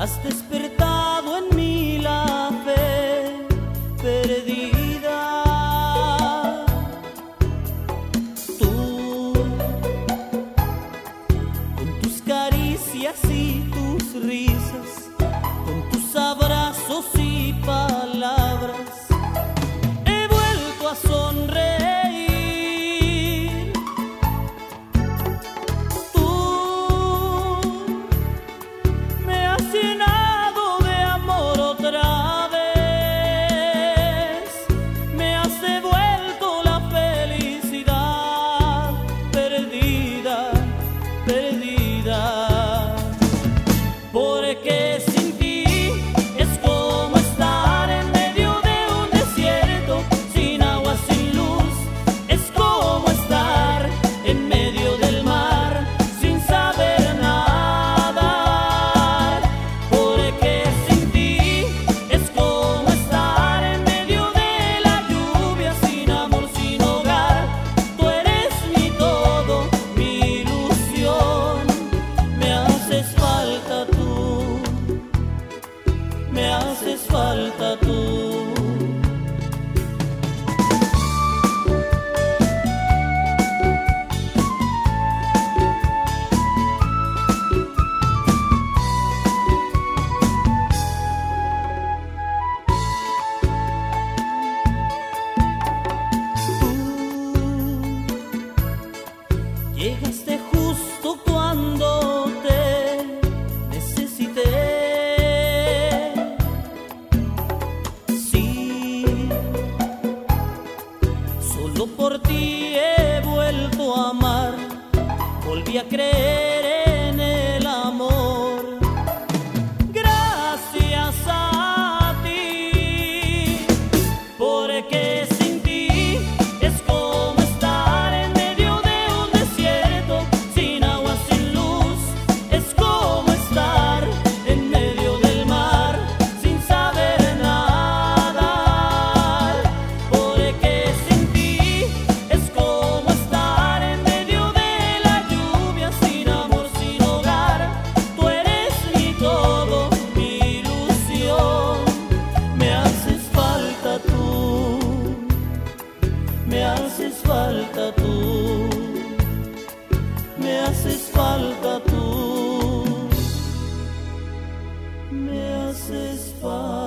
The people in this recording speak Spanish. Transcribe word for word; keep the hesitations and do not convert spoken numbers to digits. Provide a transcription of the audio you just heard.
has despertado en mí la fe perdida. Tú, con tus caricias y tus risas, con tus abrazos y palabras, he vuelto a sonreír. Me haces falta tú. Tú llegaste justo cuando te necesité. Por ti he vuelto a amar, volví a creer en el amor. Gracias a ti, porque sin ti es como estar en medio de un desierto, sin agua, sin luz. Es como estar en medio del mar, sin saber nadar. Porque sin ti es como estar en medio de la lluvia, sin amor, sin hogar. Tú eres mi todo, mi ilusión. Me haces falta tú, me haces falta tú, me haces falta tú, me haces falta.